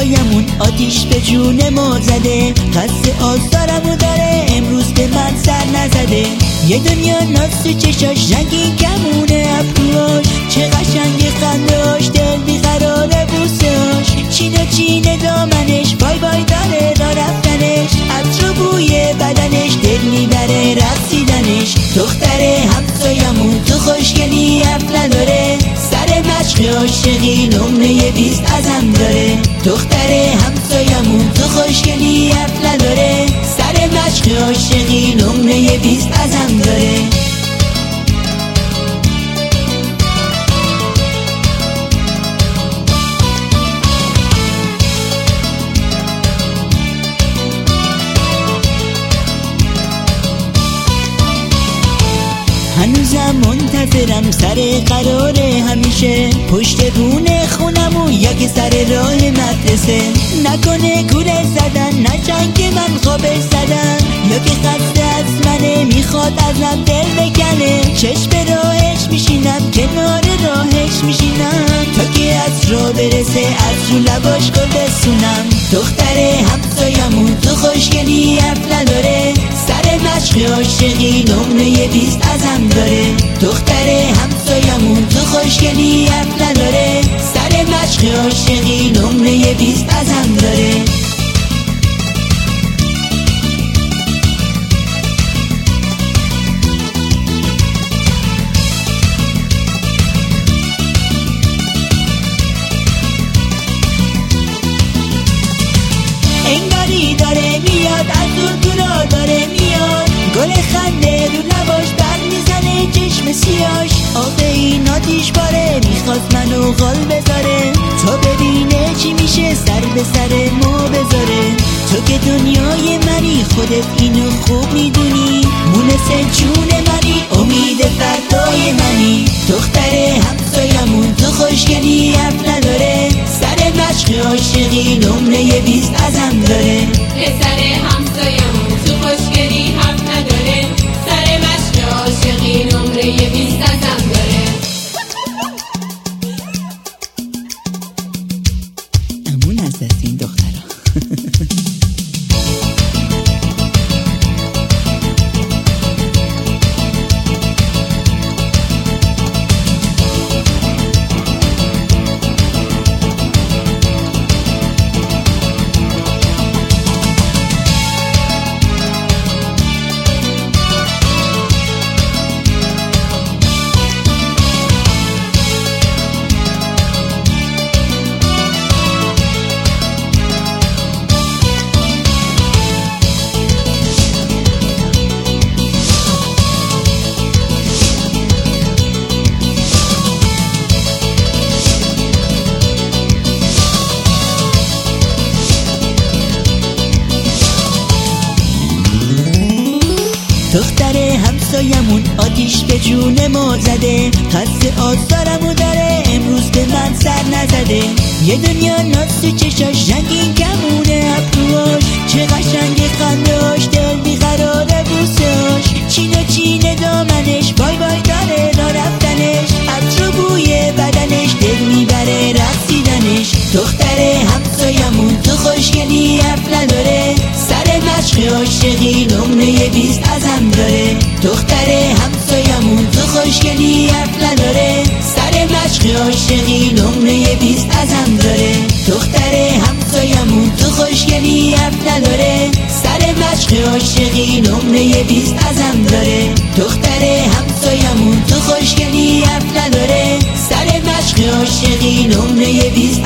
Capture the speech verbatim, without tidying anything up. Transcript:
همسایمون آتیش به جون ما زده، قصد آزارمو داره امروز به من سر نزده. یه دنیا ناز تو چشاش، رنگین کمونه ابروهاش، چه قشنگ خندهاش، دل بیقراره بوسهاش، چین و چین دامنش، بای بای داره را رفتنش، عطر و بوی بدنش دل میبره رقصیدنش. دختر همسایمون تو خوشگلی حرف نداره، سر مشق عاشقی نمره بیست ازم داره. دختر همسایمون تو خوشگلی حرف نداره، سر مشق عاشقی نمره بیست ازم داره. هنوزم منتظرم سر قراره همیشه، پشت بونه خونمو یا که سر راه مدرسه. نکنه کوره زدن، نه جنگ من خوابش زدن، یا که خسته از منه میخواد ازم دل بکنه. چشم به راهش میشینم، کنار راهش میشینم، تا که از راه برسه از رو لباش گل بسونم. دختر همسایمون تو خوشگلی حرف نداره، سر مشق عاشقی نمره بیست ازم داره. دختر همسایمون تو خوشگلی حرف نداره، سر مشق عاشقی نمره بیست ازم داره. انگاری داره میاد، از دور دورا داره میاد، گل خنده رو لباش بر میزنه چشم سیاش. آخه این آتیش باره میخواست منو غال بذاره، تا ببینه چی میشه سر به سر ما بذاره. تو که دنیای منی، خودت اینو خوب میدونی، مونس جون منی، امید فردای منی. دختر همسایمون تو خوشگلی حرف نداره، سر مشق عاشقی نمره بیست ازم داره. پسر همسایمون تو خوشگلی حرف نداره، سر مشق عاشقی نمره بیست ازم داره. امون از دست این دخترها. دختر همسایمون آتیش به جون ما زده، قصد آزارمو داره امروز به من سر نزده. یه دنیا ناز تو چشاش، رنگین کمونه ابروهاش، چه قشنگ خندهاش، دل بیقراره بوسهاش، چین و چین دامنش، بای بای داره را رفتنش، عطر و بوی بدنش دل میبره رقصیدنش. دختر همسایمون تو خوشگلی حرف نداره، سر مشق عاشقی نمره بیست ازم داره. دختر همسایمون تو خوشگلی حرف نداره، سر مشق عاشقی نمره بیست ازم داره. دختر همسایمون تو خوشگلی حرف نداره، سر مشق عاشقی نمره بیست ازم داره. دختر همسایمون تو خوشگلی حرف نداره، سر مشق عاشقی نمره بیست